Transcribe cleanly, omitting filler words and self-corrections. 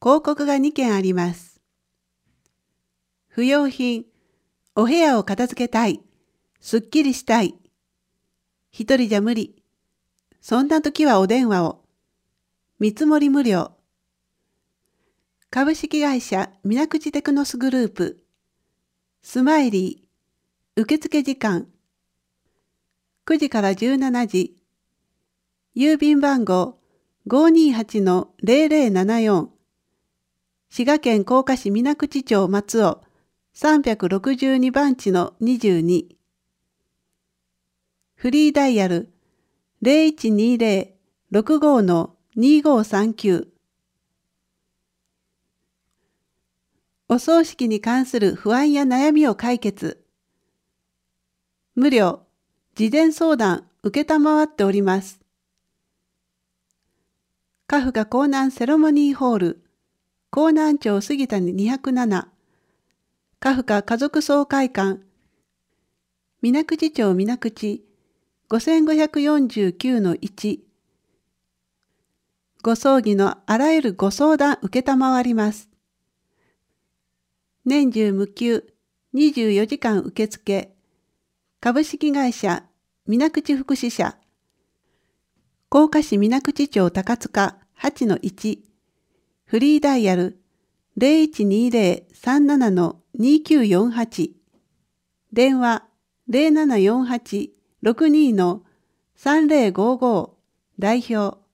広告が2件あります。不要品、お部屋を片付けたい、すっきりしたい。一人じゃ無理。そんな時はお電話を。見積もり無料。株式会社水口テクノスグループ。スマイリー。受付時間。9時から17時。郵便番号 528-0074。滋賀県甲賀市水口町松尾362番地の22。フリーダイヤル 0120-65-2539。お葬式に関する不安や悩みを解決。無料、事前相談受けたまわっております。家父が江南セレモニーホール、江南町杉谷207、家父が家族総会館、水口町水口5549-1。ご葬儀のあらゆるご相談受けたまわります。年中無休、24時間受付。株式会社水口福祉社。甲賀市水口町高塚8-1。フリーダイヤル 0120-37-2948。電話0748-62-3055。代表